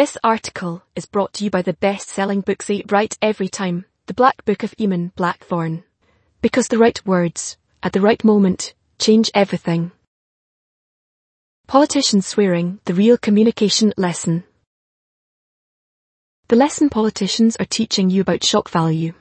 This article is brought to you by the best-selling book Say It Right Every Time, The Black Book of Eamon Blackthorne. Because the right words, at the right moment, change everything. Politicians swearing, the real communication lesson. The lesson politicians are teaching you about shock value.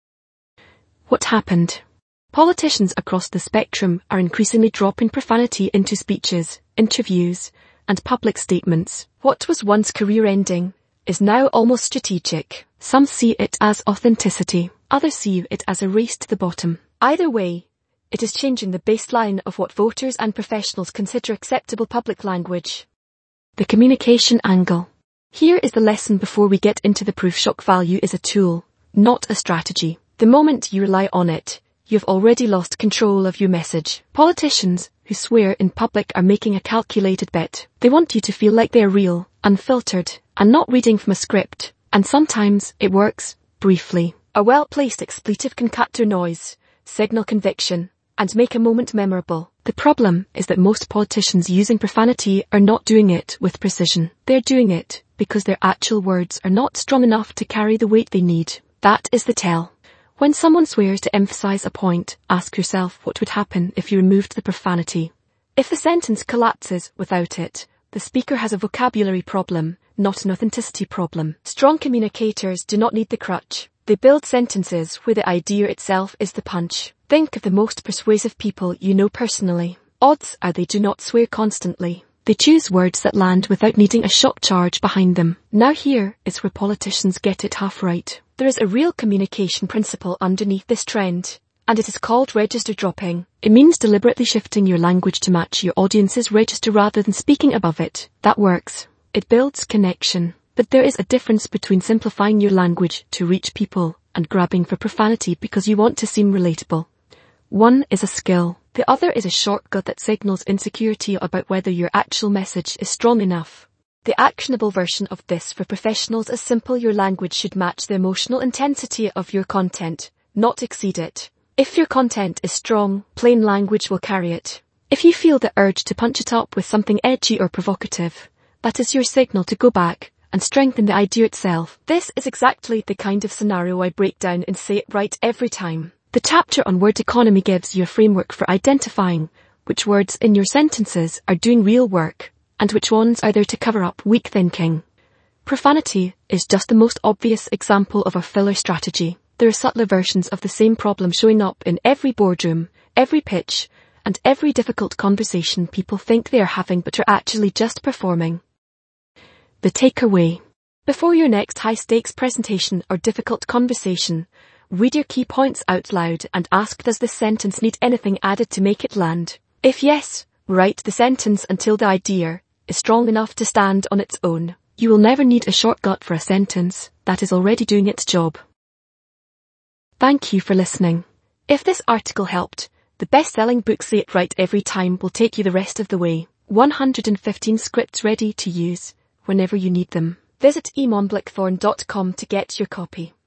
What happened? Politicians across the spectrum are increasingly dropping profanity into speeches, interviews, and public statements. What was once career-ending is now almost strategic. Some see it as authenticity, others see it as a race to the bottom. Either way, it is changing the baseline of what voters and professionals consider acceptable public language. The communication angle. Here is the lesson before we get into the proof. Shock value is a tool, not a strategy. The moment you rely on it, you've already lost control of your message. Politicians who swear in public are making a calculated bet. They want you to feel like they're real, unfiltered, and not reading from a script. And sometimes it works, briefly. A well-placed expletive can cut through noise, signal conviction, and make a moment memorable. The problem is that most politicians using profanity are not doing it with precision. They're doing it because their actual words are not strong enough to carry the weight they need. That is the tell. When someone swears to emphasize a point, ask yourself what would happen if you removed the profanity. If the sentence collapses without it, the speaker has a vocabulary problem, not an authenticity problem. Strong communicators do not need the crutch. They build sentences where the idea itself is the punch. Think of the most persuasive people you know personally. Odds are they do not swear constantly. They choose words that land without needing a shock charge behind them. Now here is where politicians get it half right. There is a real communication principle underneath this trend, and it is called register dropping. It means deliberately shifting your language to match your audience's register rather than speaking above it. That works. It builds connection. But there is a difference between simplifying your language to reach people and grabbing for profanity because you want to seem relatable. One is a skill. The other is a shortcut that signals insecurity about whether your actual message is strong enough. The actionable version of this for professionals is simple. Your language should match the emotional intensity of your content, not exceed it. If your content is strong, plain language will carry it. If you feel the urge to punch it up with something edgy or provocative, that is your signal to go back and strengthen the idea itself. This is exactly the kind of scenario I break down in Say It Right Every Time. The chapter on word economy gives you a framework for identifying which words in your sentences are doing real work and which ones are there to cover up weak thinking. Profanity is just the most obvious example of a filler strategy. There are subtler versions of the same problem showing up in every boardroom, every pitch, and every difficult conversation people think they are having but are actually just performing. The takeaway. Before your next high-stakes presentation or difficult conversation, read your key points out loud and ask, does this sentence need anything added to make it land? If yes, write the sentence until the idea is strong enough to stand on its own. You will never need a shortcut for a sentence that is already doing its job. Thank you for listening. If this article helped, the best-selling book Say It Right Every Time will take you the rest of the way. 115 scripts ready to use whenever you need them. Visit eamonblackthorne.com to get your copy.